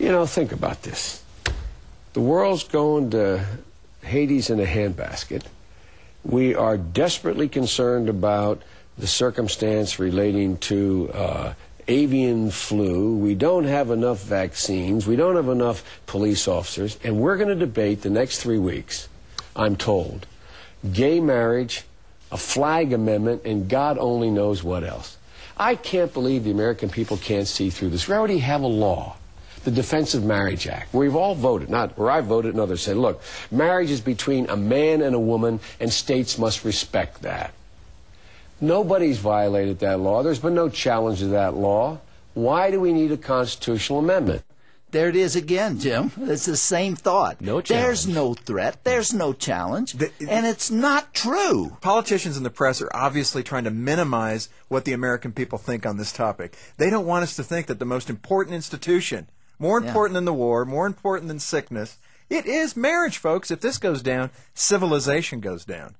You know, think about this. The world's going to Hades in a handbasket. We are desperately concerned about the circumstance relating to avian flu. We don't have enough vaccines. We don't have enough police officers. And we're going to debate the next 3 weeks, I'm told, gay marriage, a flag amendment, and God only knows what else. I can't believe the American people can't see through this. We already have a law, the Defense of Marriage Act, where we've all voted, not where I voted and others said, look, marriage is between a man and a woman, and states must respect that. Nobody's violated that law. There's been no challenge to that law. Why do we need a constitutional amendment? There it is again, Jim. It's the same thought. No challenge. There's no threat. There's no challenge. And it's not true. Politicians and the press are obviously trying to minimize what the American people think on this topic. They don't want us to think that the most important institution, more important than the war, more important than sickness, it is marriage, folks. If this goes down, civilization goes down.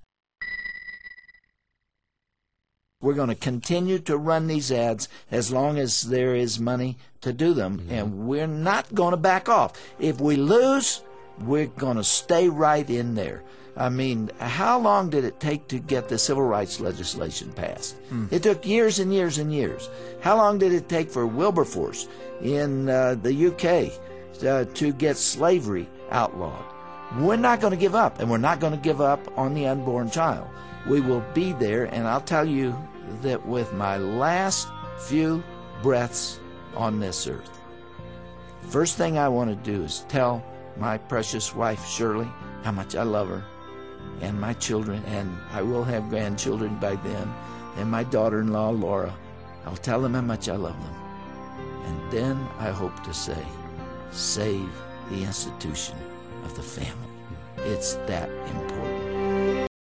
We're going to continue to run these ads as long as there is money to do them, and we're not going to back off. If we lose, we're going to stay right in there. I mean, how long did it take to get the civil rights legislation passed? It took years and years and years. How long did it take for Wilberforce in the UK to get slavery outlawed? We're not going to give up, and we're not going to give up on the unborn child. We will be there, and I'll tell you that with my last few breaths on this earth, first thing I want to do is tell my precious wife, Shirley, how much I love her, and my children, and I will have grandchildren by then, and my daughter-in-law, Laura. I'll tell them how much I love them. And then I hope to say, save the institution of the family. It's that important.